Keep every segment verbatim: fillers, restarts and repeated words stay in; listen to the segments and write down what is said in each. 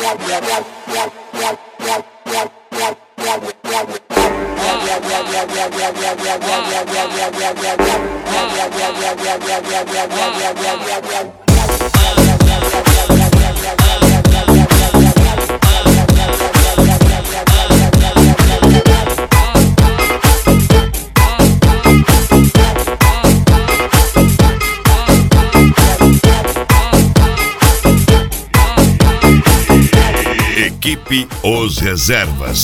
Equipe Os Reservas.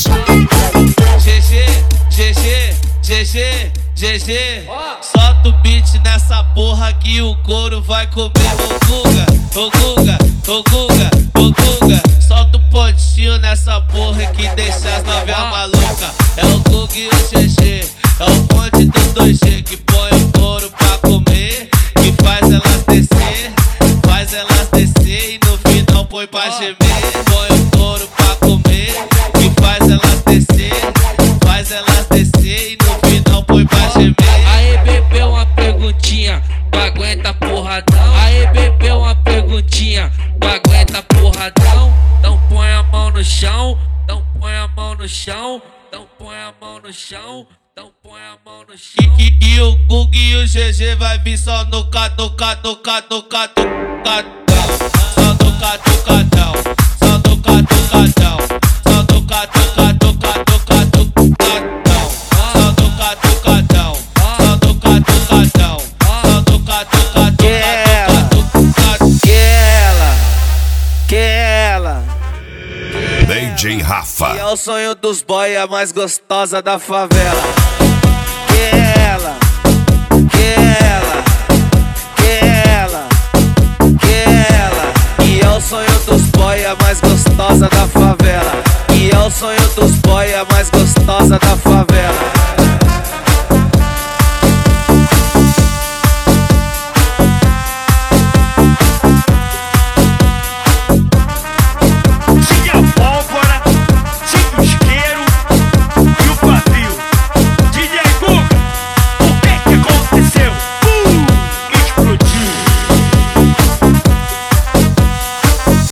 G G, G G, G G, G G. Solta o beat nessa porra que o couro vai comer. Ô Guga, ô Guga, ô Guga, ô Guga. Solta o pontinho nessa porra que deixa as novinhas malucas. É o Guga e o G G, é o ponte do dois G que põe o couro pra comer, que faz elas descer, faz elas descer e no final põe pra gemer. Põe o couro pra comer, que faz elas descer, faz elas descer e no final põe pra gemer. Aê, bebê, uma perguntinha, tu aguenta porradão? Aê, bebê, uma perguntinha, tu aguenta porradão? Então põe a mão no chão, então põe a mão no chão, então põe a mão no chão, então põe a mão no chão. E, e, e o Guga e o G G vai vir só no catu, catu, catu, catu, catão. Só no catu, catão, só no catu, catão, só no catu, catu, catu, catu, catão. Só no catu, catão, só no catu, catão, só no catu, catu, catu, catu. Que ela, que ela. D J Rafa. E é o sonho dos boy, a mais gostosa da favela. Que ela, que ela, que ela, que ela. E é o sonho dos boy, a mais gostosa da favela. E é o sonho dos boy, a mais gostosa da favela.